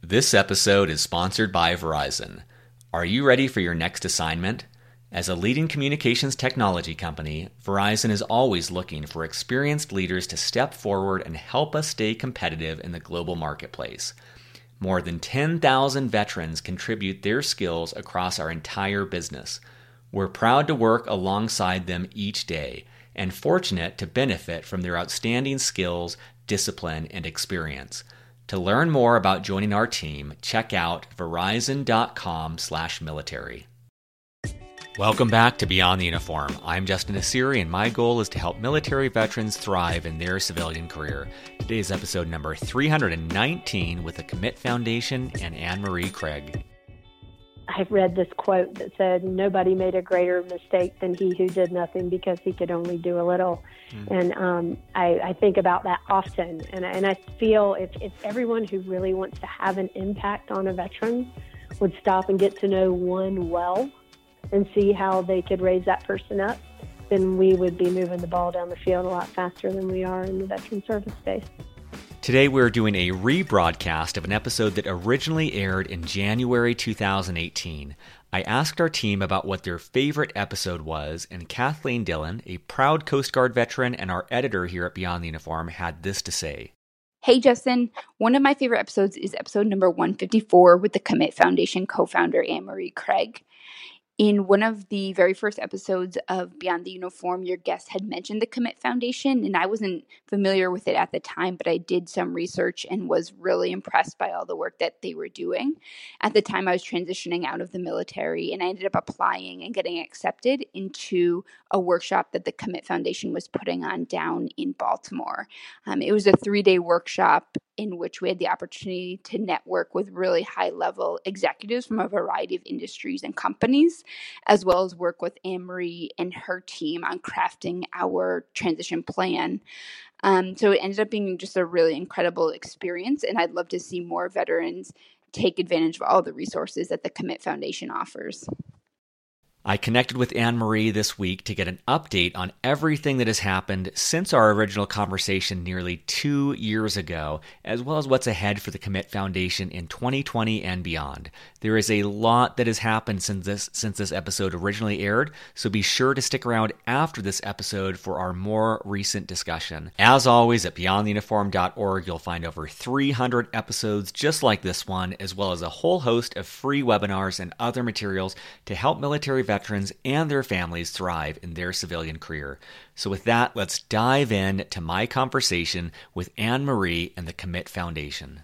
This episode is sponsored by Verizon. Are you ready for your next assignment? As a leading communications technology company, Verizon is always looking for experienced leaders to step forward and help us stay competitive in the global marketplace. More than 10,000 veterans contribute their skills across our entire business. We're proud to work alongside them each day and fortunate to benefit from their outstanding skills, discipline, and experience. To learn more about joining our team, check out verizon.com/military. Welcome back to Beyond the Uniform. I'm Justin Asiri, and my goal is to help military veterans thrive in their civilian career. Today's episode number 319 with the Commit Foundation and Anne-Marie Craig. I've read this quote that said, nobody made a greater mistake than he who did nothing because he could only do a little. And I think about that often. And I feel if everyone who really wants to have an impact on a veteran would stop and get to know one well and see how they could raise that person up, then we would be moving the ball down the field a lot faster than we are in the veteran service space. Today we're doing a rebroadcast of an episode that originally aired in January 2018. I asked our team about what their favorite episode was, and Kathleen Dillon, a proud Coast Guard veteran and our editor here at Beyond the Uniform, had this to say. Hey, Justin. One of my favorite episodes is episode number 154 with the Commit Foundation co-founder Anne-Marie Craig. In one of the very first episodes of Beyond the Uniform, your guest had mentioned the Commit Foundation, and I wasn't familiar with it at the time, but I did some research and was really impressed by all the work that they were doing. At the time, I was transitioning out of the military, and I ended up applying and getting accepted into a workshop that the Commit Foundation was putting on down in Baltimore. It was a 3-day workshop in which we had the opportunity to network with really high-level executives from a variety of industries and companies, as well as work with Anne-Marie and her team on crafting our transition plan. So it ended up being just a really incredible experience, and I'd love to see more veterans take advantage of all the resources that the Commit Foundation offers. I connected with Anne-Marie this week to get an update on everything that has happened since our original conversation nearly 2 years ago, as well as what's ahead for the Commit Foundation in 2020 and beyond. There is a lot that has happened since this episode originally aired, so be sure to stick around after this episode for our more recent discussion. As always, at beyondtheuniform.org, you'll find over 300 episodes just like this one, as well as a whole host of free webinars and other materials to help military veterans and their families thrive in their civilian career. So with that, let's dive in to my conversation with Anne-Marie and the Commit Foundation.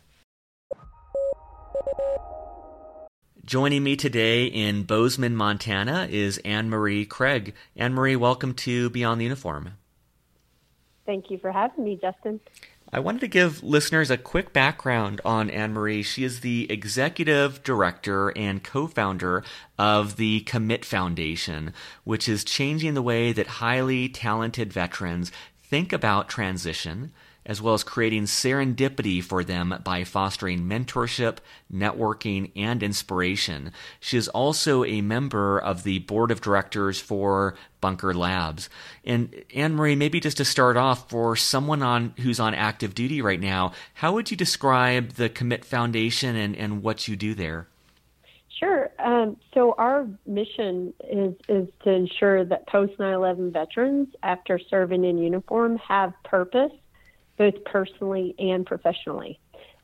Joining me today in Bozeman, Montana is Anne-Marie Craig. Anne-Marie, welcome to Beyond the Uniform. Thank you for having me, Justin. I wanted to give listeners a quick background on Anne-Marie. She is the executive director and co-founder of the Commit Foundation, which is changing the way that highly talented veterans think about transition, as well as creating serendipity for them by fostering mentorship, networking, and inspiration. She is also a member of the board of directors for Bunker Labs. And Anne-Marie, maybe just to start off, for someone who's on active duty right now, how would you describe the Commit Foundation and what you do there? Sure. So our mission is to ensure that post 9/11 veterans, after serving in uniform, have purpose, both personally and professionally.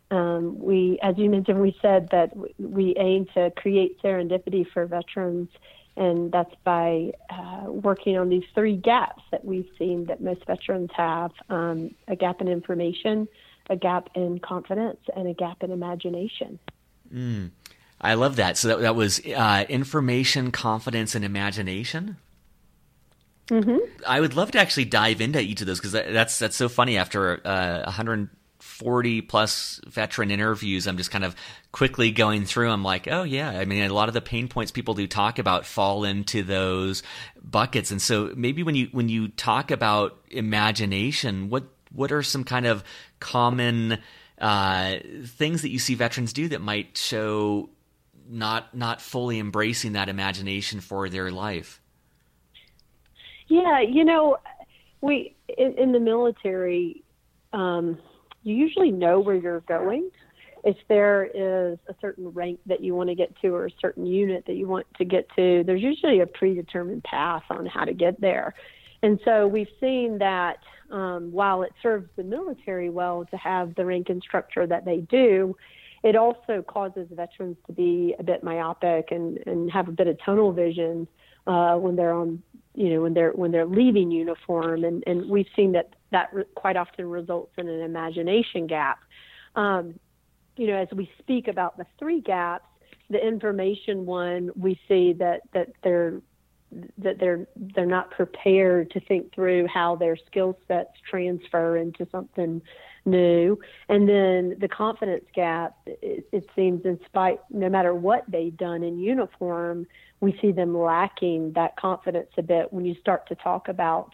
As you mentioned, we said that we aim to create serendipity for veterans, and that's by working on these 3 gaps that we've seen that most veterans have: a gap in information, a gap in confidence, and a gap in imagination. I love that. So that was information, confidence, and imagination? Mm-hmm. I would love to actually dive into each of those, because that's so funny. After 140 plus veteran interviews, I'm just kind of quickly going through. I'm like, oh yeah, I mean, a lot of the pain points people do talk about fall into those buckets. And so maybe when you talk about imagination, what are some kind of common things that you see veterans do that might show not fully embracing that imagination for their life? Yeah, we in the military, you usually know where you're going, if there is a certain rank that you want to get to or a certain unit that you want to get to, there's usually a predetermined path on how to get there. And so we've seen that while it serves the military well to have the rank and structure that they do, it also causes veterans to be a bit myopic and have a bit of tunnel vision when they're on, when they're leaving uniform. And we've seen that quite often results in an imagination gap. As we speak about the 3 gaps, the information one, we see that they're not prepared to think through how their skill sets transfer into something new. And then the confidence gap, it seems no matter what they've done in uniform, we see them lacking that confidence a bit when you start to talk about,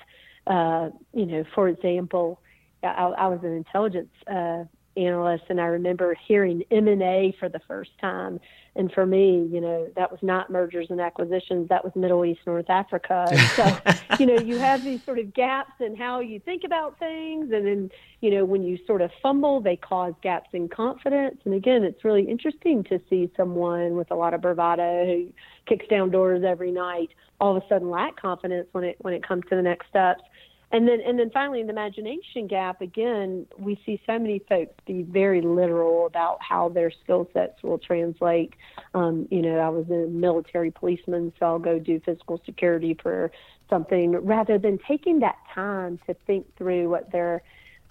for example, I was an intelligence analyst, and I remember hearing M&A for the first time. And for me, that was not mergers and acquisitions. That was Middle East, North Africa. And so, you have these sort of gaps in how you think about things. And then, when you sort of fumble, they cause gaps in confidence. And again, it's really interesting to see someone with a lot of bravado who kicks down doors every night, all of a sudden lack confidence when it comes to the next steps. And then finally, in the imagination gap, again, we see so many folks be very literal about how their skill sets will translate. I was a military policeman, so I'll go do physical security for something, rather than taking that time to think through what their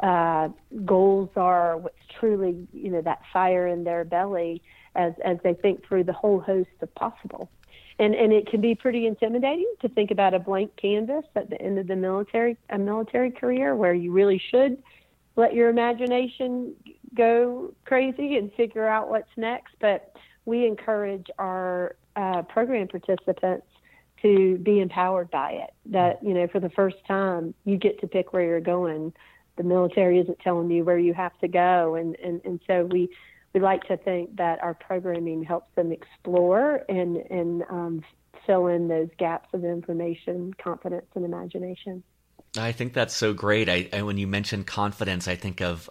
goals are, what's truly, that fire in their belly as they think through the whole host of possible. And it can be pretty intimidating to think about a blank canvas at the end of a military career, where you really should let your imagination go crazy and figure out what's next. But we encourage our program participants to be empowered by it. That, for the first time, you get to pick where you're going. The military isn't telling you where you have to go. And so we like to think that our programming helps them explore and fill in those gaps of information, confidence, and imagination. I think that's so great. I when you mentioned confidence, I think of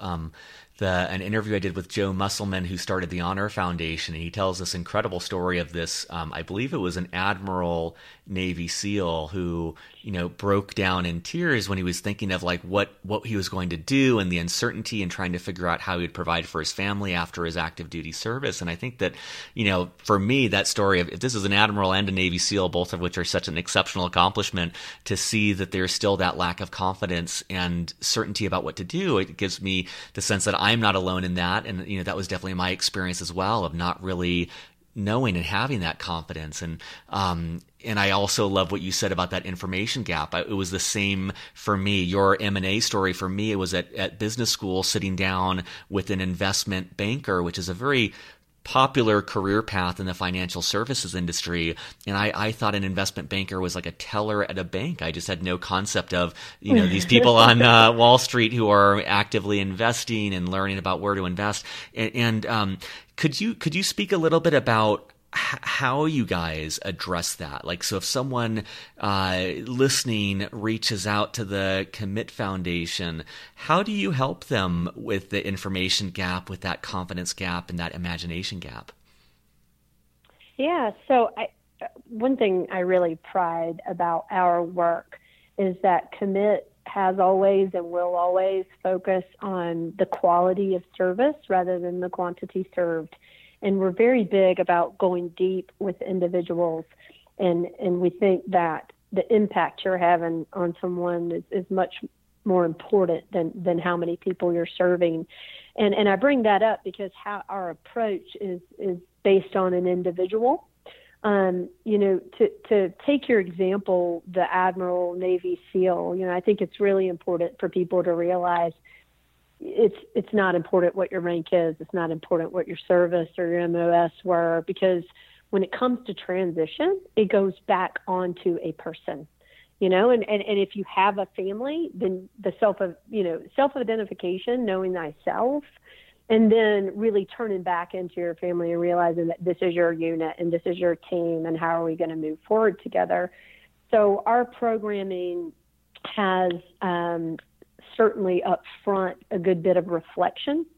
an interview I did with Joe Musselman, who started the Honor Foundation, and he tells this incredible story of this. I believe it was an Admiral Navy SEAL who, broke down in tears when he was thinking of like what he was going to do and the uncertainty and trying to figure out how he would provide for his family after his active duty service. And I think that, for me, that story of, if this is an Admiral and a Navy SEAL, both of which are such an exceptional accomplishment, to see that there's still that lack of confidence and certainty about what to do, it gives me the sense that I'm not alone in that. And, that was definitely my experience as well, of not really knowing and having that confidence. And I also love what you said about that information gap. It was the same for me. Your M&A story, for me, it was at business school, sitting down with an investment banker, which is a very popular career path in the financial services industry. And I thought an investment banker was like a teller at a bank. I just had no concept of, these people on Wall Street who are actively investing and learning about where to invest. And could you speak a little bit about how you guys address that? Like, so if someone listening reaches out to the Commit Foundation, how do you help them with the information gap, with that confidence gap, and that imagination gap? Yeah, so one thing I really pride about our work is that Commit has always and will always focus on the quality of service rather than the quantity served. And we're very big about going deep with individuals. And we think that the impact you're having on someone is much more important than how many people you're serving. And I bring that up because how our approach is based on an individual. To take your example, the Admiral Navy SEAL, I think it's really important for people to realize it's not important what your rank is. It's not important what your service or your MOS were, because when it comes to transition, it goes back onto a person, and if you have a family, then the self-identification, knowing thyself, and then really turning back into your family and realizing that this is your unit and this is your team and how are we going to move forward together. So our programming has certainly up front a good bit of reflection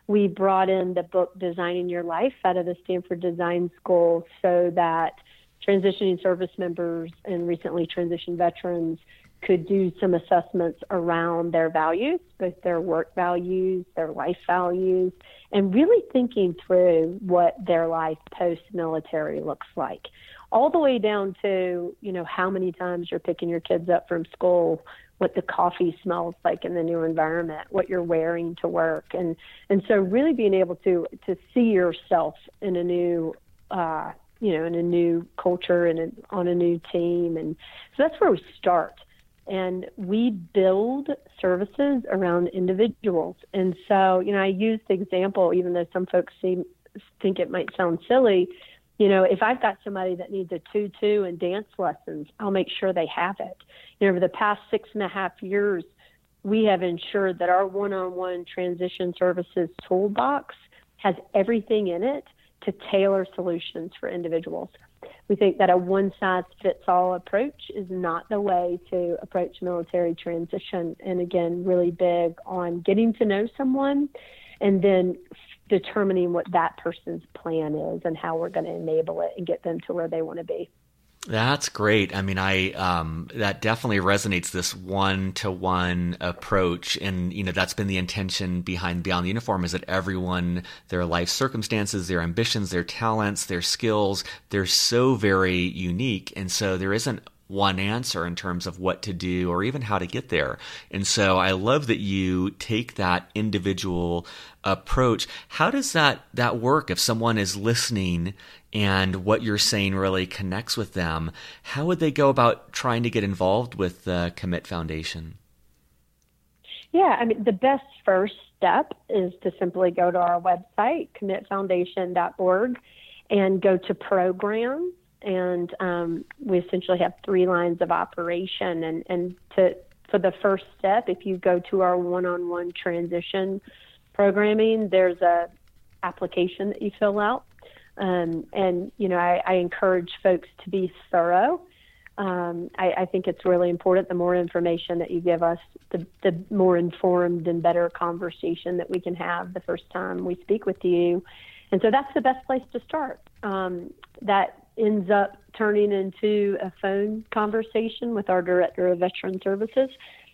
we brought in the book Designing Your Life out of the Stanford Design School so that transitioning service members and recently transitioned veterans could do some assessments around their values, both their work values, their life values, and really thinking through what their life post-military looks like. All the way down to, how many times you're picking your kids up from school, what the coffee smells like in the new environment, what you're wearing to work. And so really being able to see yourself in a new, in a new culture and on a new team. And so that's where we start. And we build services around individuals. And so, I use the example, even though some folks think it might sound silly, if I've got somebody that needs a tutu and dance lessons, I'll make sure they have it. Over the past 6.5 years, we have ensured that our one-on-one transition services toolbox has everything in it to tailor solutions for individuals. We think that a one-size-fits-all approach is not the way to approach military transition. And again, really big on getting to know someone and then determining what that person's plan is and how we're going to enable it and get them to where they want to be. That's great. I mean, that definitely resonates, this one-to-one approach. And, that's been the intention behind Beyond the Uniform, is that everyone, their life circumstances, their ambitions, their talents, their skills, they're so very unique. And so there isn't one answer in terms of what to do or even how to get there. And so I love that you take that individual approach. How does that work if someone is listening and what you're saying really connects with them? How would they go about trying to get involved with the Commit Foundation? Yeah, I mean, the best first step is to simply go to our website, commitfoundation.org, and go to programs. And we essentially have 3 lines of operation. And for the first step, if you go to our one-on-one transition programming, there's a application that you fill out. I encourage folks to be thorough. I think it's really important. The more information that you give us, the more informed and better conversation that we can have the first time we speak with you. And so that's the best place to start. That ends up turning into a phone conversation with our Director of Veteran Services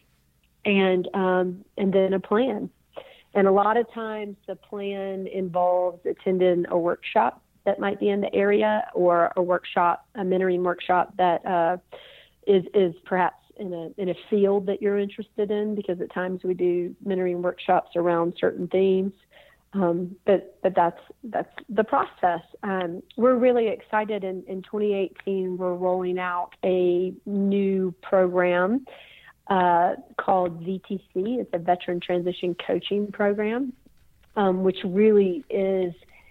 and then a plan. And a lot of times the plan involves attending a workshop that might be in the area, or a mentoring workshop that is perhaps in a field that you're interested in, because at times we do mentoring workshops around certain themes. But that's the process. We're really excited. In 2018, we're rolling out a new program called VTC. It's a Veteran Transition Coaching Program, which really is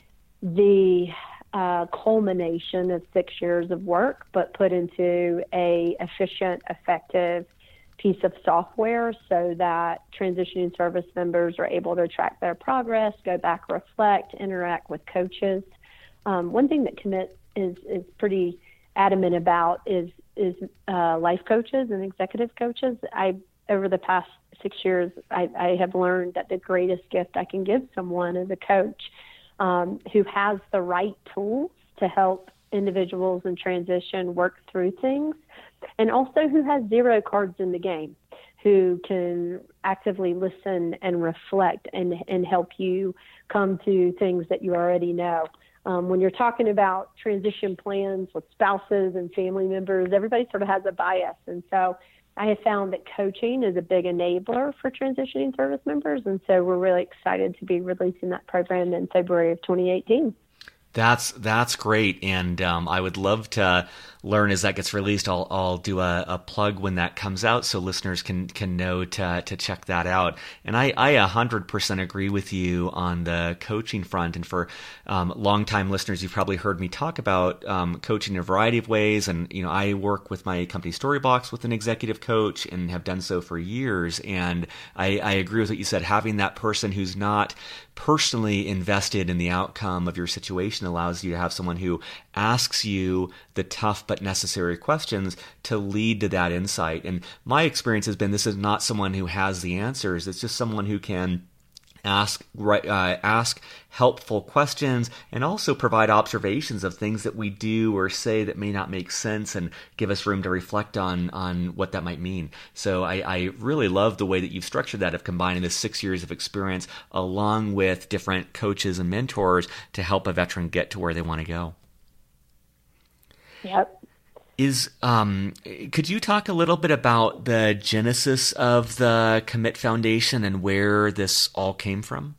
the culmination of 6 years of work, but put into a efficient, effective piece of software so that transitioning service members are able to track their progress, go back, reflect, interact with coaches. One thing that Commit is pretty adamant about is life coaches and executive coaches. Over the past 6 years, I have learned that the greatest gift I can give someone is a coach who has the right tools to help individuals in transition work through things, and also who has 0 cards in the game, who can actively listen and reflect and help you come to things that you already know. When you're talking about transition plans with spouses and family members, everybody sort of has a bias. And so I have found that coaching is a big enabler for transitioning service members. And so we're really excited to be releasing that program in February of 2018. That's great, and I would love to learn as that gets released. I'll do a plug when that comes out, so listeners can know to check that out. And I 100% agree with you on the coaching front. And for longtime listeners, you've probably heard me talk about coaching in a variety of ways. And I work with my company Storybox with an executive coach, and have done so for years. And I agree with what you said. Having that person who's not personally invested in the outcome of your situation allows you to have someone who asks you the tough but necessary questions to lead to that insight. And my experience has been, this is not someone who has the answers. It's just someone who can ask helpful questions, and also provide observations of things that we do or say that may not make sense, and give us room to reflect on what that might mean. So I really love the way that you've structured that, of combining the 6 years of experience along with different coaches and mentors to help a veteran get to where they want to go. Yep. Could you talk a little bit about the genesis of the Commit Foundation and where this all came from?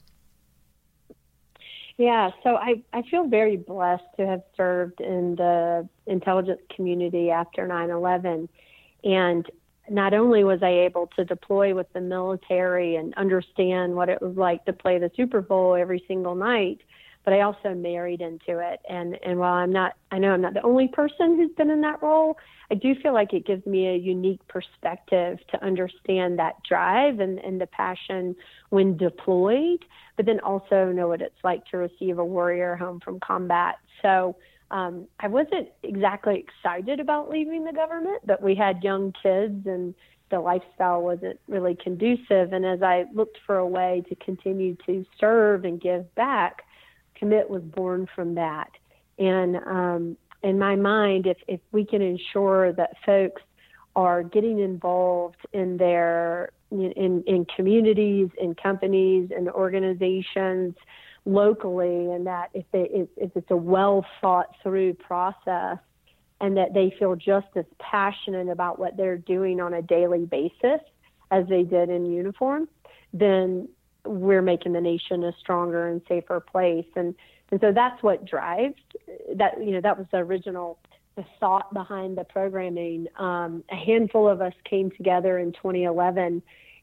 Yeah, so I feel very blessed to have served in the intelligence community after 9/11. And not only was I able to deploy with the military and understand what it was like to play the Super Bowl every single night, but I also married into it. And while I know I'm not the only person who's been in that role, I do feel like it gives me a unique perspective to understand that drive and the passion when deployed, but then also know what it's like to receive a warrior home from combat. So I wasn't exactly excited about leaving the government, but we had young kids and the lifestyle wasn't really conducive. And as I looked for a way to continue to serve and give back, Commit was born from that. And in my mind, if we can ensure that folks are getting involved in their in communities, in companies, and organizations locally, and that if it's a well thought through process, and that they feel just as passionate about what they're doing on a daily basis as they did in uniform, then we're making the nation a stronger and safer place. And so that's what drives that. That was the thought behind the programming. A handful of us came together in 2011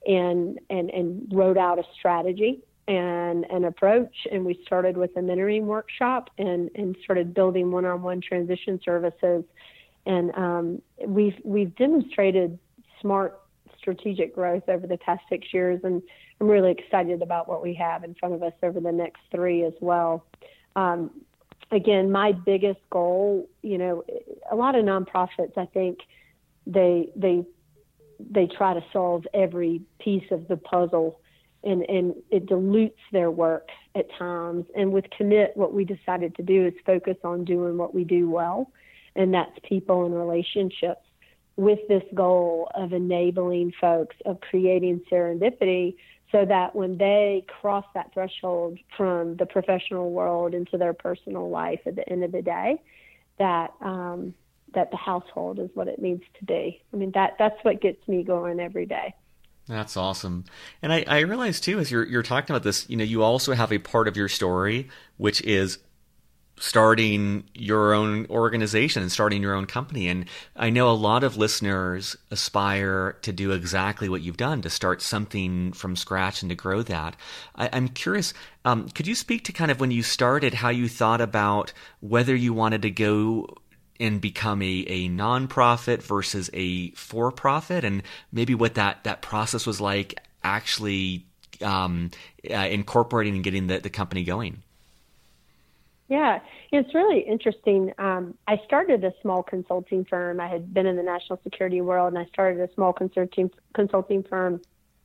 and wrote out a strategy and an approach. And we started with a mentoring workshop and started building one-on-one transition services. And we've demonstrated smart strategic growth over the past 6 years, and I'm really excited about what we have in front of us over the next 3 as well. Again, my biggest goal, a lot of nonprofits, I think they try to solve every piece of the puzzle, and it dilutes their work at times. And with Commit, what we decided to do is focus on doing what we do well, and that's people and relationships, with this goal of enabling folks, of creating serendipity, so that when they cross that threshold from the professional world into their personal life at the end of the day, that the household is what it needs to be. I mean, that's what gets me going every day. That's awesome. And I realize too, as you're talking about this, you also have a part of your story, which is starting your own organization and starting your own company. And I know a lot of listeners aspire to do exactly what you've done, to start something from scratch and to grow that. I'm curious, could you speak to kind of when you started, how you thought about whether you wanted to go and become a nonprofit versus a for-profit, and maybe what that process was like actually incorporating and getting the company going? Yeah, it's really interesting. I started a small consulting firm. I had been in the national security world, and I started a small consulting firm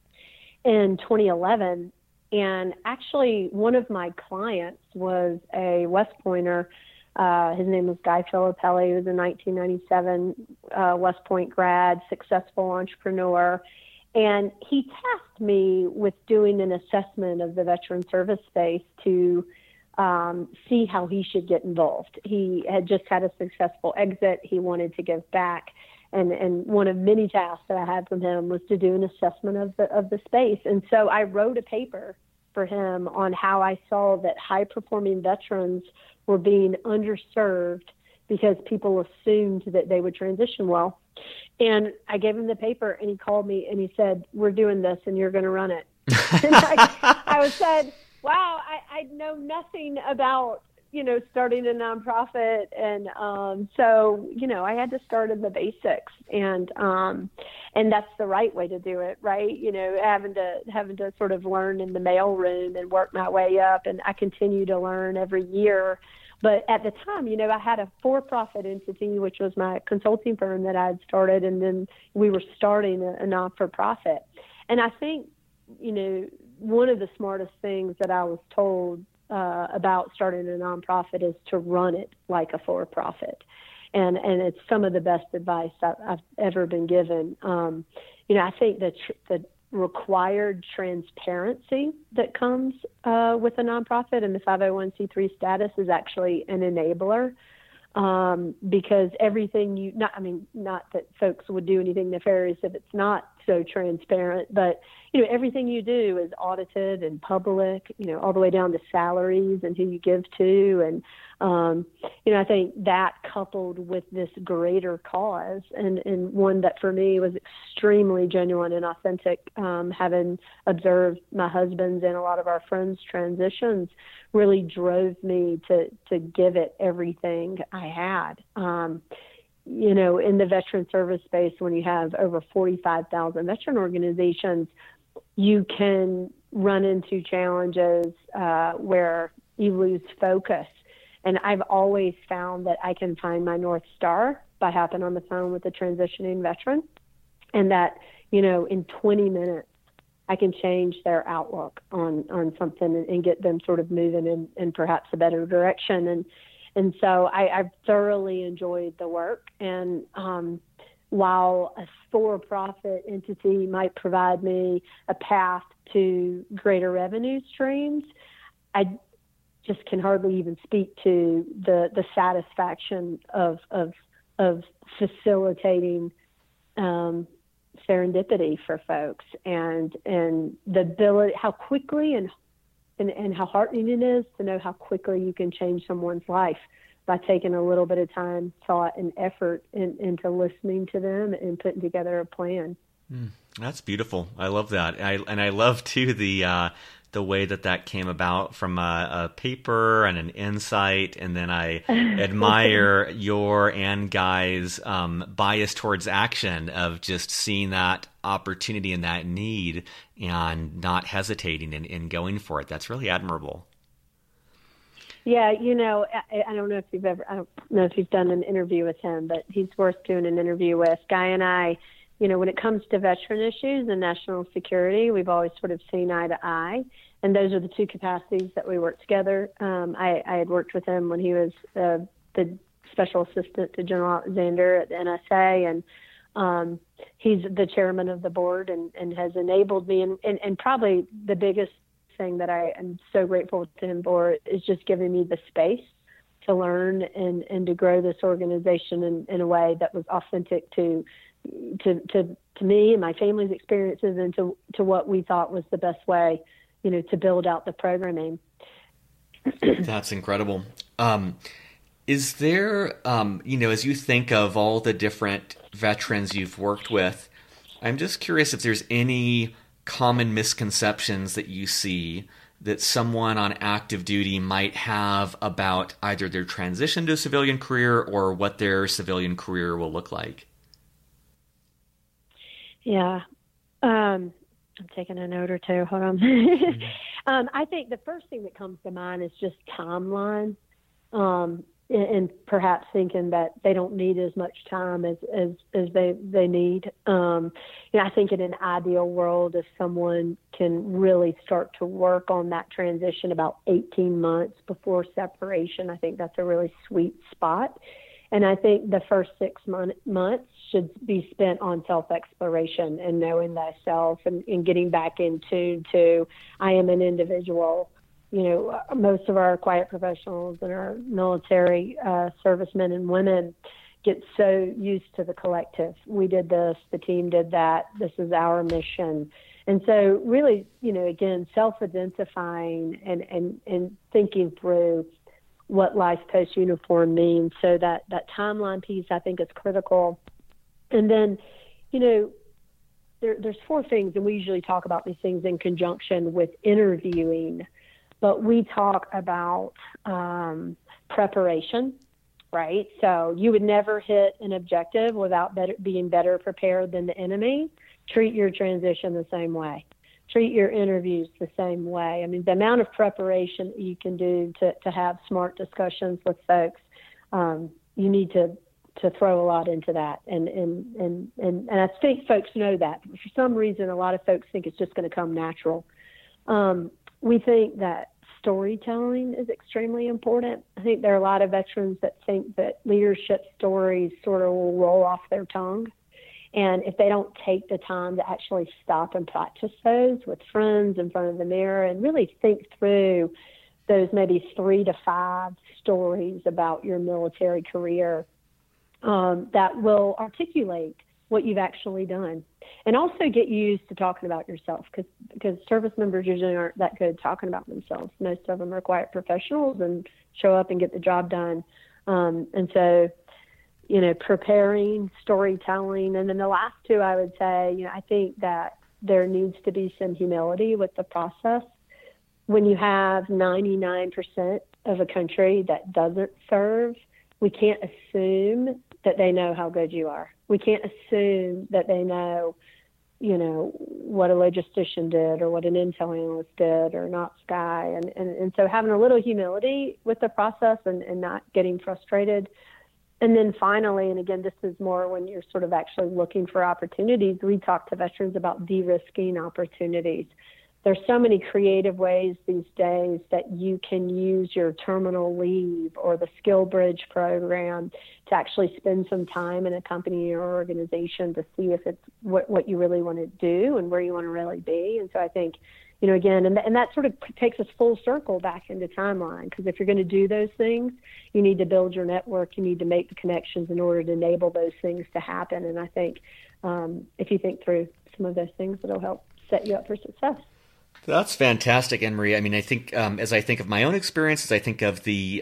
in 2011. And actually, one of my clients was a West Pointer. His name was Guy Filippelli. He was a 1997 West Point grad, successful entrepreneur. And he tasked me with doing an assessment of the veteran service space to see how he should get involved. He had just had a successful exit. He wanted to give back. And one of many tasks that I had from him was to do an assessment of the space. And so I wrote a paper for him on how I saw that high-performing veterans were being underserved because people assumed that they would transition well. And I gave him the paper, and he called me, and he said, "We're doing this, and you're going to run it." And I said, wow, I know nothing about, starting a nonprofit. And so, I had to start in the basics, and that's the right way to do it, right? Having to sort of learn in the mailroom and work my way up. And I continue to learn every year. But at the time, I had a for-profit entity, which was my consulting firm that I had started, and then we were starting a non-for-profit. And I think, one of the smartest things that I was told about starting a nonprofit is to run it like a for-profit. And it's some of the best advice I've ever been given. I think that the required transparency that comes with a nonprofit and the 501c3 status is actually an enabler. Because everything not that folks would do anything nefarious if it's not so transparent, but, everything you do is audited and public, all the way down to salaries and who you give to. And, I think that coupled with this greater cause and one that for me was extremely genuine and authentic, having observed my husband's and a lot of our friends' transitions, really drove me to give it everything I had. In the veteran service space, when you have over 45,000 veteran organizations, you can run into challenges where you lose focus. And I've always found that I can find my North Star by hopping on the phone with a transitioning veteran, and that, in 20 minutes, I can change their outlook on something and get them sort of moving in perhaps a better direction. And so I've thoroughly enjoyed the work. And while a for-profit entity might provide me a path to greater revenue streams, I just can hardly even speak to the satisfaction of facilitating serendipity for folks and the ability, how quickly and how heartening it is to know how quickly you can change someone's life by taking a little bit of time, thought, and effort into listening to them and putting together a plan. That's beautiful. I love that. I love too the way that came about from a paper and an insight, and then I admire your and Guy's bias towards action of just seeing that opportunity and that need and not hesitating in going for it. That's really admirable. Yeah, I don't know if you've done an interview with him, but he's worth doing an interview with. Guy and I, when it comes to veteran issues and national security, we've always sort of seen eye to eye. And those are the two capacities that we work together. I had worked with him when he was the special assistant to General Alexander at the NSA, and he's the chairman of the board and has enabled me. And probably the biggest thing that I am so grateful to him for is just giving me the space to learn and to grow this organization in a way that was authentic to me and my family's experiences and to what we thought was the best way, to build out the programming. That's incredible. Is there, as you think of all the different veterans you've worked with, I'm just curious if there's any common misconceptions that you see that someone on active duty might have about either their transition to a civilian career or what their civilian career will look like. Yeah. I'm taking a note or two. Hold on. I think the first thing that comes to mind is just timeline, and perhaps thinking that they don't need as much time as they need. I think in an ideal world, if someone can really start to work on that transition about 18 months before separation, I think that's a really sweet spot. And I think the first 6 months should be spent on self-exploration and knowing thyself and getting back in tune to, I am an individual. Most of our quiet professionals and our military servicemen and women get so used to the collective. We did this, the team did that, this is our mission. And so really, again, self-identifying and thinking through what life post-uniform means. So that timeline piece, I think, is critical. And then, there's four things, and we usually talk about these things in conjunction with interviewing, but we talk about preparation, right? So you would never hit an objective without being better prepared than the enemy. Treat your transition the same way. Treat your interviews the same way. I mean, the amount of preparation you can do to have smart discussions with folks, you need to throw a lot into that. And I think folks know that. For some reason, a lot of folks think it's just going to come natural. We think that storytelling is extremely important. I think there are a lot of veterans that think that leadership stories sort of will roll off their tongue. And if they don't take the time to actually stop and practice those with friends in front of the mirror and really think through those maybe 3 to 5 stories about your military career that will articulate what you've actually done, and also get used to talking about yourself, because service members usually aren't that good talking about themselves. Most of them are quiet professionals and show up and get the job done. And so, preparing, storytelling, and then the last 2, I would say, I think that there needs to be some humility with the process. When you have 99% of a country that doesn't serve, we can't assume that they know how good you are. We can't assume that they know, what a logistician did or what an intel analyst did or not Sky. And so having a little humility with the process and not getting frustrated. And then finally, and again, this is more when you're sort of actually looking for opportunities, we talk to veterans about de-risking opportunities. There's so many creative ways these days that you can use your terminal leave or the Skill Bridge program to actually spend some time in a company or organization to see if it's what you really want to do and where you want to really be. And so I think, again, and that sort of takes us full circle back into timeline, because if you're going to do those things, you need to build your network, you need to make the connections in order to enable those things to happen. And I think if you think through some of those things, it'll help set you up for success. That's fantastic, Anne-Marie. I mean, I think as I think of my own experiences, I think of the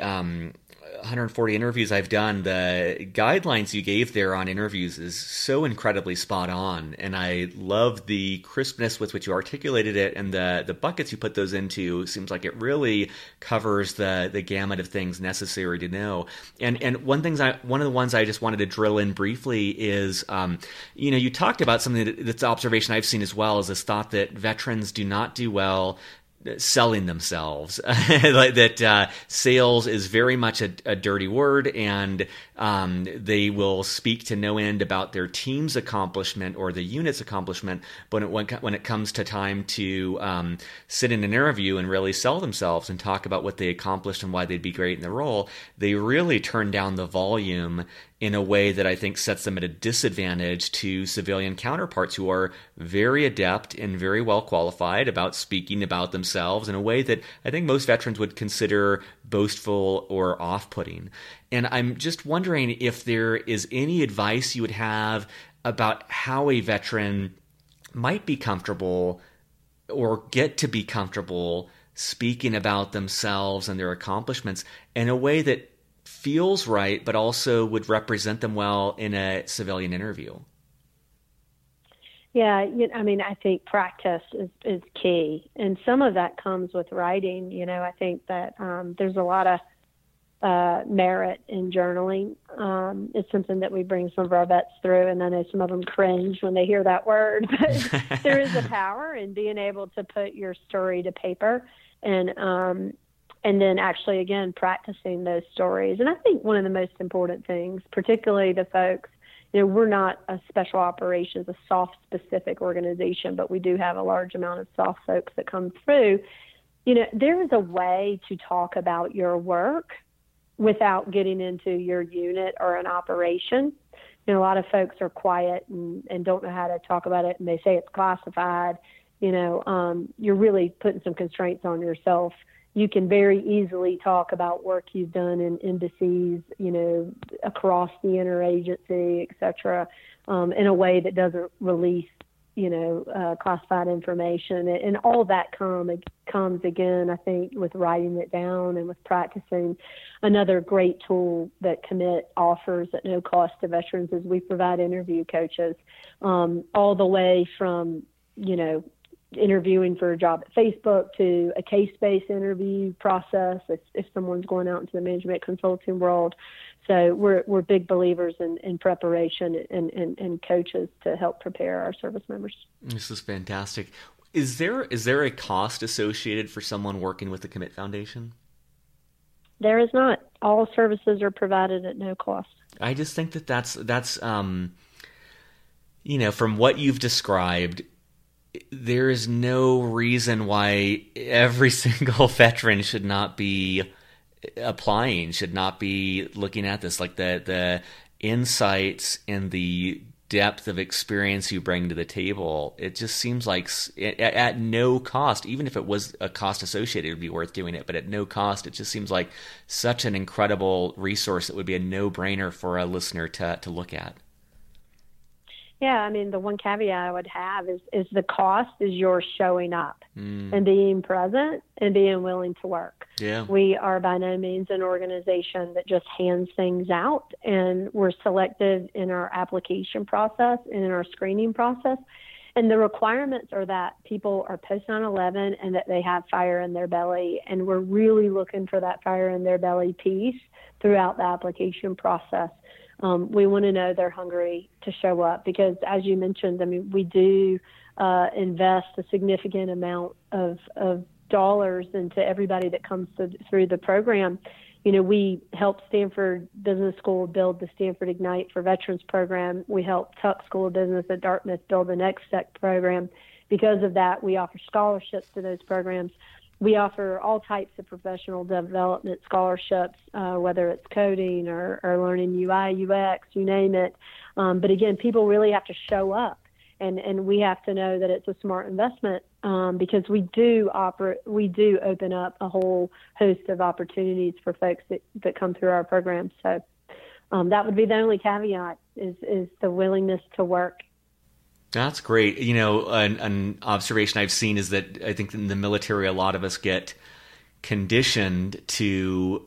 140 interviews I've done, the guidelines you gave there on interviews is so incredibly spot on. And I love the crispness with which you articulated it, and the buckets you put those into. Seems like it really covers the gamut of things necessary to know. And one of the ones I just wanted to drill in briefly is, you talked about something that's observation I've seen as well, is this thought that veterans do not do well selling themselves. that sales is very much a dirty word, and they will speak to no end about their team's accomplishment or the unit's accomplishment, but when it comes to time to sit in an interview and really sell themselves and talk about what they accomplished and why they'd be great in the role, they really turn down the volume in a way that I think sets them at a disadvantage to civilian counterparts who are very adept and very well qualified about speaking about themselves in a way that I think most veterans would consider boastful or off-putting. And I'm just wondering if there is any advice you would have about how a veteran might be comfortable or get to be comfortable speaking about themselves and their accomplishments in a way that feels right, but also would represent them well in a civilian interview. Yeah, I think practice is key, and some of that comes with writing. I think that there's a lot of merit in journaling. It's something that we bring some of our vets through, and I know some of them cringe when they hear that word, but there is a power in being able to put your story to paper, and then actually, again, practicing those stories. And I think one of the most important things, particularly the folks, we're not a special operations, a soft specific organization, but we do have a large amount of soft folks that come through. There is a way to talk about your work without getting into your unit or an operation. A lot of folks are quiet and don't know how to talk about it, and they say it's classified. You're really putting some constraints on yourself. You can very easily talk about work you've done in embassies, across the interagency, et cetera, in a way that doesn't release, classified information. And all that comes again, I think, with writing it down and with practicing. Another great tool that Commit offers at no cost to veterans is we provide interview coaches, all the way from, interviewing for a job at Facebook to a case-based interview process if someone's going out into the management consulting world. So we're big believers in preparation and coaches to help prepare our service members. This is fantastic. Is there a cost associated for someone working with the Commit Foundation? There is not. All services are provided at no cost. I just think that's from what you've described, there is no reason why every single veteran should not be applying, should not be looking at this. Like the insights and the depth of experience you bring to the table, it just seems like at no cost, even if it was a cost associated, it would be worth doing it. But at no cost, it just seems like such an incredible resource that would be a no-brainer for a listener to look at. Yeah, I mean, the one caveat I would have is the cost is your showing up and being present and being willing to work. Yeah. We are by no means an organization that just hands things out, and we're selective in our application process and in our screening process. And the requirements are that people are post 9/11 and that they have fire in their belly. And we're really looking for that fire in their belly piece throughout the application process. We want to know they're hungry to show up because, as you mentioned, I mean, we do invest a significant amount of dollars into everybody that comes through the program. You know, we help Stanford Business School build the Stanford Ignite for Veterans program. We help Tuck School of Business at Dartmouth build the Next Step program. Because of that, we offer scholarships to those programs. We offer all types of professional development scholarships, whether it's coding or learning UI, UX, you name it. But again, people really have to show up, and we have to know that it's a smart investment because we do open up a whole host of opportunities for folks that come through our program. So that would be the only caveat is the willingness to work. That's great. You know, an observation I've seen is that I think in the military, a lot of us get conditioned to,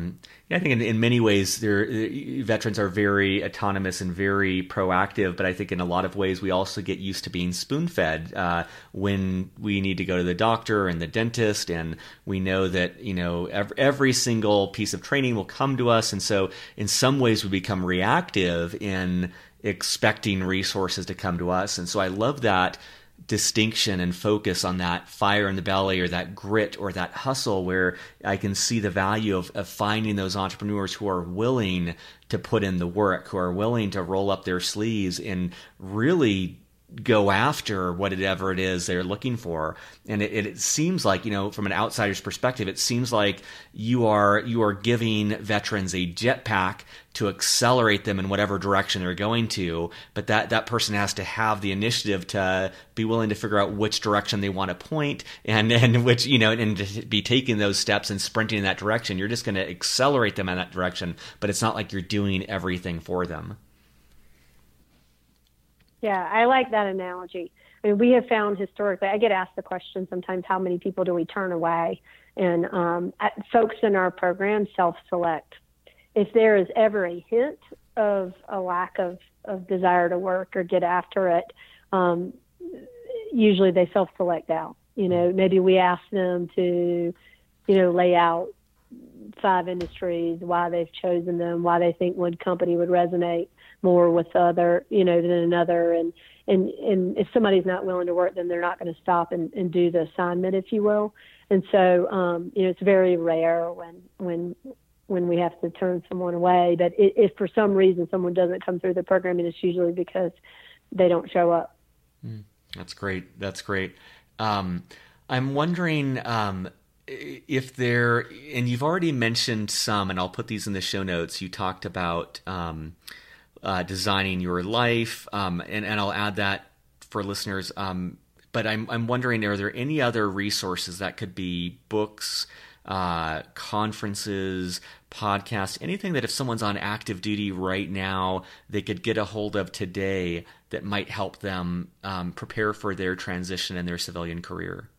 I think in many ways, veterans are very autonomous and very proactive, but I think in a lot of ways, we also get used to being spoon-fed when we need to go to the doctor and the dentist, and we know that, you know, every single piece of training will come to us, and so in some ways, we become reactive in expecting resources to come to us. And so I love that distinction and focus on that fire in the belly or that grit or that hustle, where I can see the value of finding those entrepreneurs who are willing to put in the work, who are willing to roll up their sleeves and really go after whatever it is they're looking for. And it seems like, you know, from an outsider's perspective, it seems like you are giving veterans a jetpack to accelerate them in whatever direction they're going to, but that person has to have the initiative to be willing to figure out which direction they want to point and which, you know, and to be taking those steps and sprinting in that direction. You're just going to accelerate them in that direction, but it's not like you're doing everything for them. Yeah, I like that analogy. I mean, we have found historically, I get asked the question sometimes, how many people do we turn away? And folks in our program self-select. If there is ever a hint of a lack of desire to work or get after it, usually they self-select out. You know, maybe we ask them to, you know, lay out 5 industries, why they've chosen them, why they think one company would resonate more with than another. And if somebody's not willing to work, then they're not going to stop and do the assignment, if you will. And so, you know, it's very rare when we have to turn someone away. But if for some reason someone doesn't come through the program, it's usually because they don't show up. That's great. That's great. I'm wondering if there, and you've already mentioned some, and I'll put these in the show notes. You talked about designing your life, and I'll add that for listeners. But I'm wondering, are there any other resources that could be books, conferences, podcasts, anything that if someone's on active duty right now, they could get a hold of today that might help them prepare for their transition in their civilian career?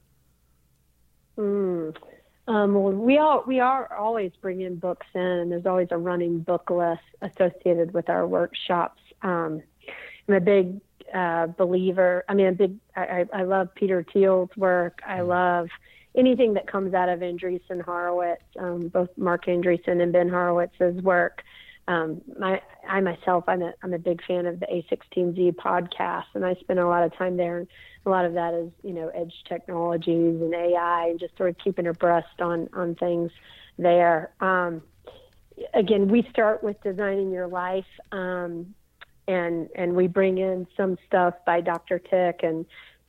Well, we are always bringing books in, and there's always a running book list associated with our workshops. I'm a big believer. I love Peter Thiel's work. I love anything that comes out of Andreessen Horowitz, both Mark Andreessen and Ben Horowitz's work. I'm a big fan of the A16Z podcast, and I spend a lot of time there. And a lot of that is, you know, edge technologies and AI, and just sort of keeping abreast on things there. Again, we start with designing your life, and we bring in some stuff by Dr. Tick and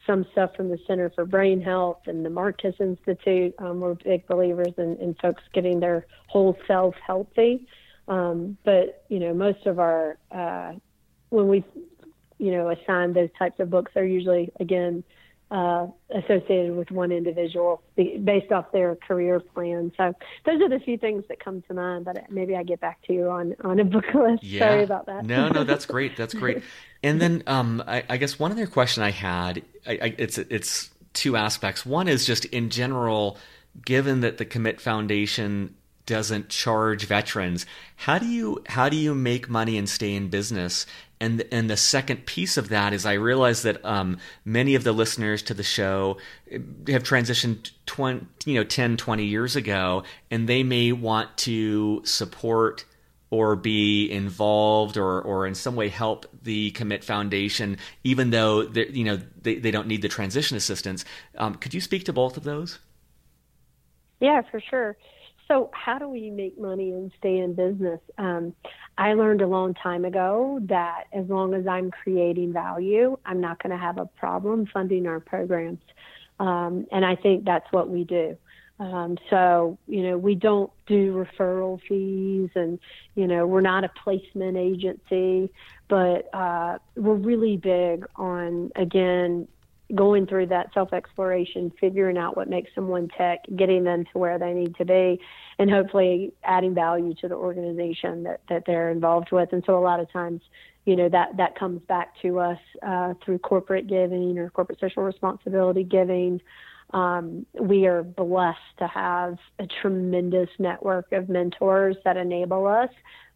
some stuff from the Center for Brain Health and the Marcus Institute. We're big believers in folks getting their whole self healthy. But, most of our, when we, assign those types of books, they're usually, again, associated with one individual based off their career plan. So those are the few things that come to mind, but maybe I get back to you on a book list. Yeah. Sorry about that. No, that's great. That's great. And then I guess one other question I had, it's two aspects. One is just in general, given that the Commit Foundation doesn't charge veterans, how do you make money and stay in business? And the second piece of that is I realize that many of the listeners to the show have transitioned 10, 20 years ago, and they may want to support or be involved or in some way help the Commit Foundation, even though they don't need the transition assistance. Could you speak to both of those? Yeah, for sure. So how do we make money and stay in business? I learned a long time ago that as long as I'm creating value, I'm not going to have a problem funding our programs. And I think that's what we do. So, we don't do referral fees and, we're not a placement agency, but we're really big on, again, going through that self-exploration, figuring out what makes someone tick, getting them to where they need to be, and hopefully adding value to the organization that they're involved with. And so a lot of times, that comes back to us through corporate giving or corporate social responsibility giving. We are blessed to have a tremendous network of mentors that enable us,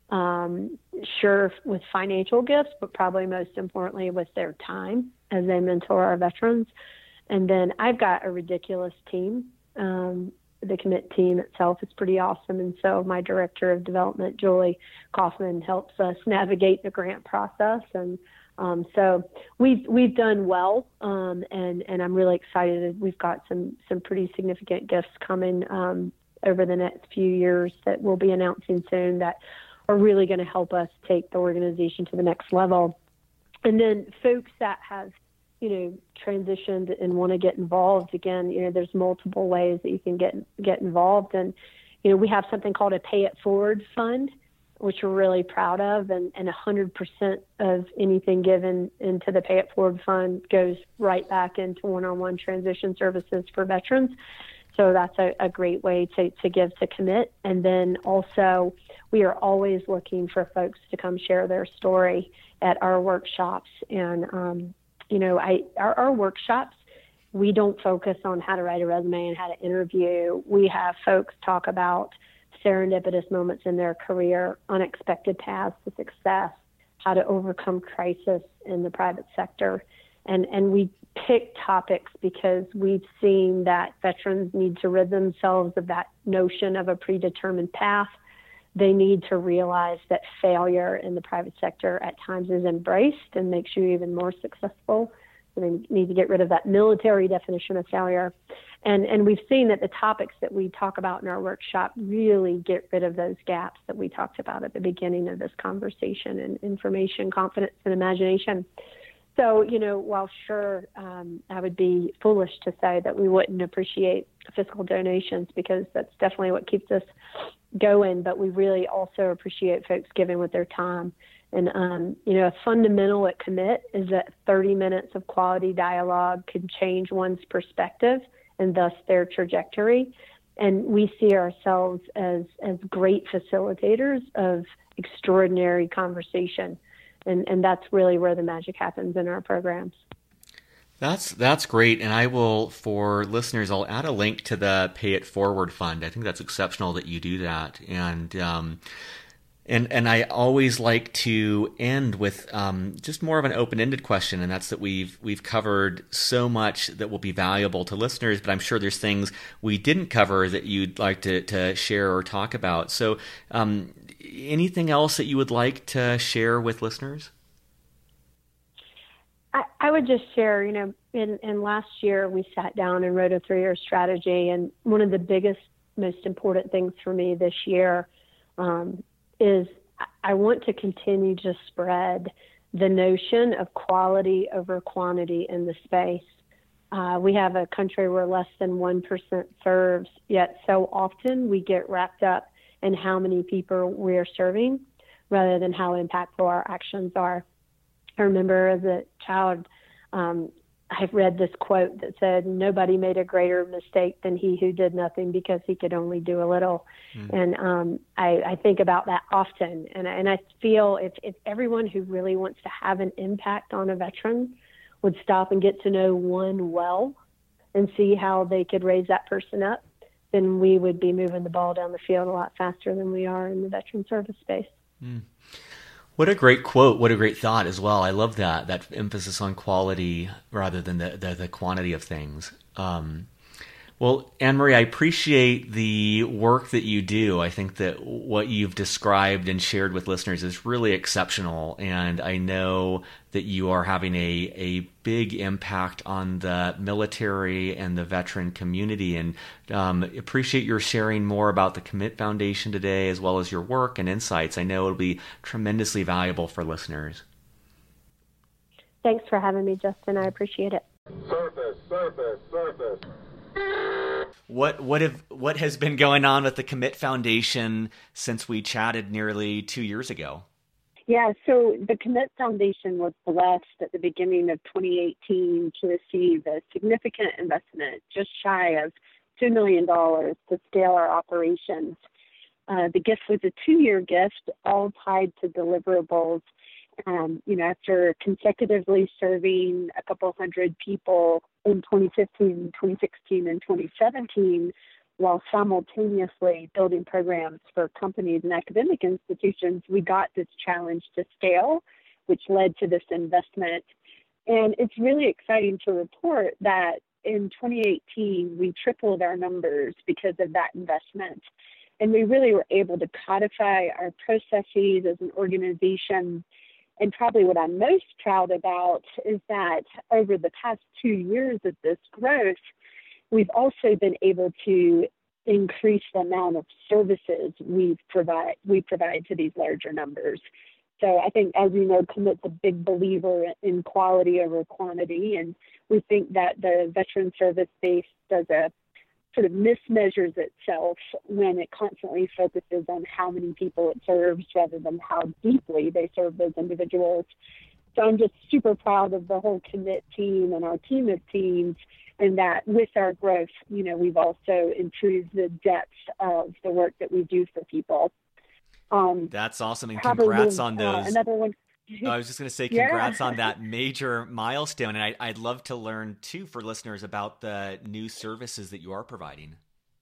sure, with financial gifts, but probably most importantly with their time as they mentor our veterans. And then I've got a ridiculous team. The Commit team itself is pretty awesome. And so my director of development, Julie Kaufman, helps us navigate the grant process. And so we've done well, and I'm really excited. We've got some pretty significant gifts coming over the next few years that we'll be announcing soon that are really going to help us take the organization to the next level. And then folks that have, transitioned and want to get involved, again, there's multiple ways that you can get involved. And, we have something called a Pay It Forward fund, which we're really proud of. And 100% of anything given into the Pay It Forward fund goes right back into one-on-one transition services for veterans. So that's a great way to give to Commit. And then also, we are always looking for folks to come share their story at our workshops. And, our workshops, we don't focus on how to write a resume and how to interview. We have folks talk about serendipitous moments in their career, unexpected paths to success, how to overcome crisis in the private sector. And we pick topics because we've seen that veterans need to rid themselves of that notion of a predetermined path. They need to realize that failure in the private sector at times is embraced and makes you even more successful. So they need to get rid of that military definition of failure. And we've seen that the topics that we talk about in our workshop really get rid of those gaps that we talked about at the beginning of this conversation in information, confidence, and imagination. So, while sure, I would be foolish to say that we wouldn't appreciate fiscal donations because that's definitely what keeps us going, but we really also appreciate folks giving with their time. And, a fundamental at Commit is that 30 minutes of quality dialogue can change one's perspective and thus their trajectory. And we see ourselves as great facilitators of extraordinary conversation. And that's really where the magic happens in our programs. That's great. And I will, for listeners, I'll add a link to the Pay It Forward fund. I think that's exceptional that you do that. And I always like to end with just more of an open-ended question, and that's that we've covered so much that will be valuable to listeners, but I'm sure there's things we didn't cover that you'd like to share or talk about. So anything else that you would like to share with listeners? I would just share, in last year we sat down and wrote a 3-year strategy, and one of the biggest, most important things for me this year is I want to continue to spread the notion of quality over quantity in the space. We have a country where less than 1% serves, yet so often we get wrapped up in how many people we're serving rather than how impactful our actions are. I remember as a child, I read this quote that said, "Nobody made a greater mistake than he who did nothing because he could only do a little." And I think about that often. And I feel if everyone who really wants to have an impact on a veteran would stop and get to know one well and see how they could raise that person up, then we would be moving the ball down the field a lot faster than we are in the veteran service space. What a great quote. What a great thought as well. I love that emphasis on quality rather than the quantity of things. Well, Anne-Marie, I appreciate the work that you do. I think that what you've described and shared with listeners is really exceptional. And I know that you are having a big impact on the military and the veteran community. And appreciate your sharing more about the Commit Foundation today, as well as your work and insights. I know it'll be tremendously valuable for listeners. Thanks for having me, Justin. I appreciate it. Surface. What has been going on with the Commit Foundation since we chatted nearly 2 years ago? Yeah, so the Commit Foundation was blessed at the beginning of 2018 to receive a significant investment, just shy of $2 million to scale our operations. The gift was a 2-year gift, all tied to deliverables. After consecutively serving a couple hundred people in 2015, 2016, and 2017, while simultaneously building programs for companies and academic institutions, we got this challenge to scale, which led to this investment. And it's really exciting to report that in 2018, we tripled our numbers because of that investment. And we really were able to codify our processes as an organization. And probably what I'm most proud about is that over the past 2 years of this growth, we've also been able to increase the amount of services we provide to these larger numbers. So I think, as you know, Commit's a big believer in quality over quantity, and we think that the veteran service space does a sort of mismeasures itself when it constantly focuses on how many people it serves rather than how deeply they serve those individuals. So I'm just super proud of the whole Commit team and our team of teams, and that with our growth, we've also improved the depth of the work that we do for people. That's awesome, and congrats on those. Another one. I was just going to say congrats on that major milestone. And I'd love to learn, too, for listeners about the new services that you are providing.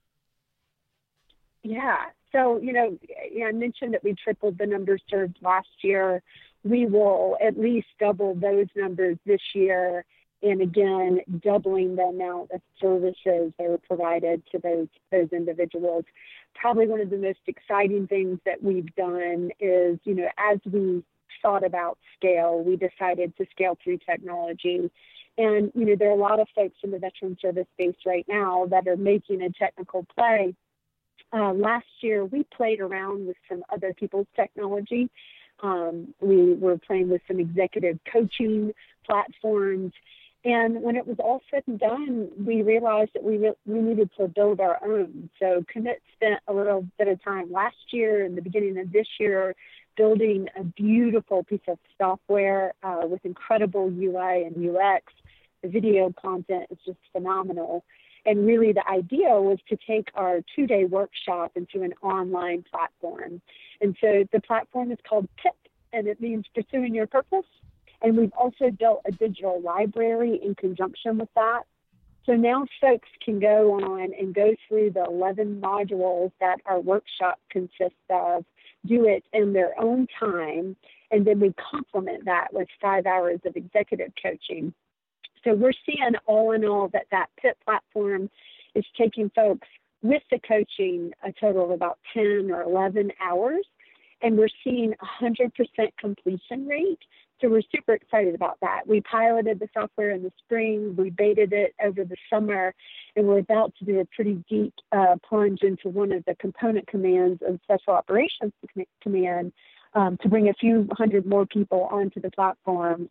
Yeah. So, I mentioned that we tripled the numbers served last year. We will at least double those numbers this year. And again, doubling the amount of services that are provided to those individuals. Probably one of the most exciting things that we've done is, as we thought about scale, we decided to scale through technology. And, there are a lot of folks in the veteran service space right now that are making a technical play. Last year, we played around with some other people's technology. We were playing with some executive coaching platforms. And when it was all said and done, we realized that we needed to build our own. So Commit spent a little bit of time last year and the beginning of this year building a beautiful piece of software with incredible UI and UX. The video content is just phenomenal. And really the idea was to take our 2-day workshop into an online platform. And so the platform is called PIP, and it means Pursuing Your Purpose. And we've also built a digital library in conjunction with that. So now folks can go on and go through the 11 modules that our workshop consists of, do it in their own time, and then we complement that with 5 hours of executive coaching. So we're seeing all in all that PIP platform is taking folks with the coaching a total of about 10 or 11 hours, and we're seeing 100% completion rate. So we're super excited about that. We piloted the software in the spring, we betaed it over the summer, and we're about to do a pretty deep plunge into one of the component commands of Special Operations Command to bring a few hundred more people onto the platform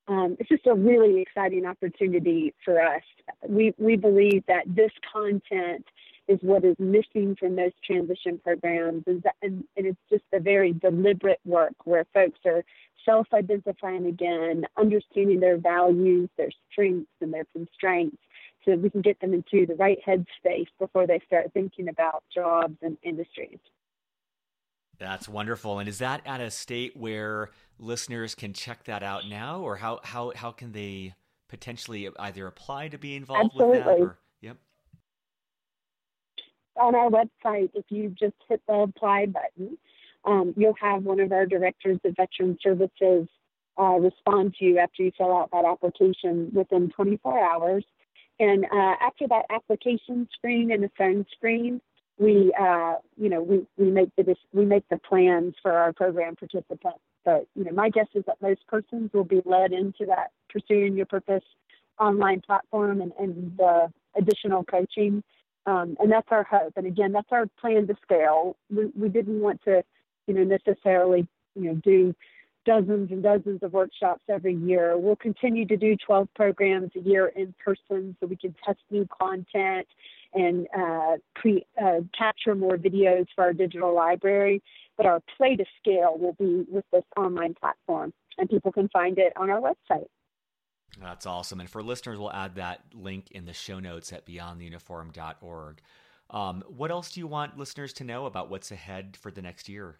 it's just a really exciting opportunity for us. We believe that this content is what is missing from those transition programs, and it's just a very deliberate work where folks are self-identifying again, understanding their values, their strengths, and their constraints, so we can get them into the right headspace before they start thinking about jobs and industries. That's wonderful. And is that at a state where listeners can check that out now, or how can they potentially either apply to be involved with that? Or, yep. On our website, if you just hit the apply button, you'll have one of our directors of Veteran Services respond to you after you fill out that application within 24 hours. And after that application screen and the phone screen, we make the plans for our program participants. But my guess is that most persons will be led into that Pursuing Your Purpose online platform and the additional coaching, and that's our hope. And again, that's our plan to scale. We didn't want to necessarily do dozens and dozens of workshops every year. We'll continue to do 12 programs a year in person so we can test new content and capture more videos for our digital library. But our play to scale will be with this online platform, and people can find it on our website. That's awesome. And for listeners, we'll add that link in the show notes at beyondtheuniform.org. What else do you want listeners to know about what's ahead for the next year?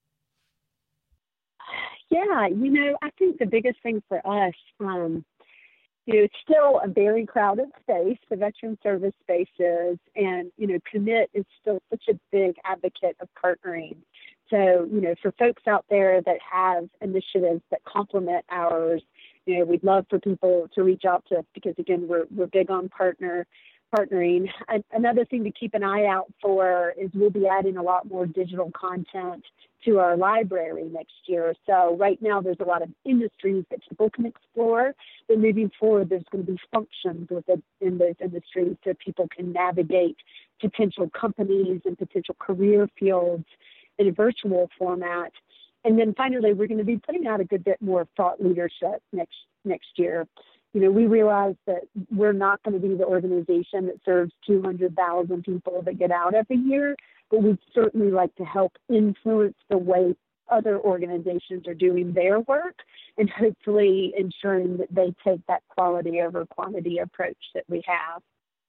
Yeah, I think the biggest thing for us, it's still a very crowded space, the veteran service space is, and, Commit is still such a big advocate of partnering. So, for folks out there that have initiatives that complement ours, we'd love for people to reach out to us because, again, we're big on partnering. Another thing to keep an eye out for is we'll be adding a lot more digital content to our library next year. So right now there's a lot of industries that people can explore, but moving forward there's going to be functions in those industries so people can navigate potential companies and potential career fields in a virtual format. And then finally, we're going to be putting out a good bit more thought leadership next year. We realize that we're not going to be the organization that serves 200,000 people that get out every year, but we'd certainly like to help influence the way other organizations are doing their work and hopefully ensuring that they take that quality over quantity approach that we have.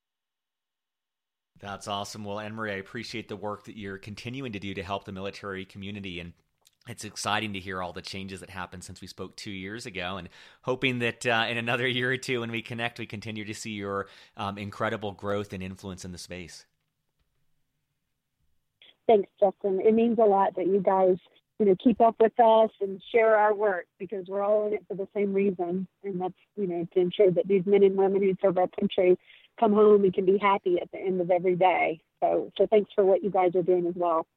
That's awesome. Well, Anne-Marie, I appreciate the work that you're continuing to do to help the military community, and it's exciting to hear all the changes that happened since we spoke 2 years ago, and hoping that in another year or two when we connect, we continue to see your incredible growth and influence in the space. Thanks, Justin. It means a lot that you guys, keep up with us and share our work because we're all in it for the same reason. And that's, to ensure that these men and women who serve our country come home and can be happy at the end of every day. So thanks for what you guys are doing as well.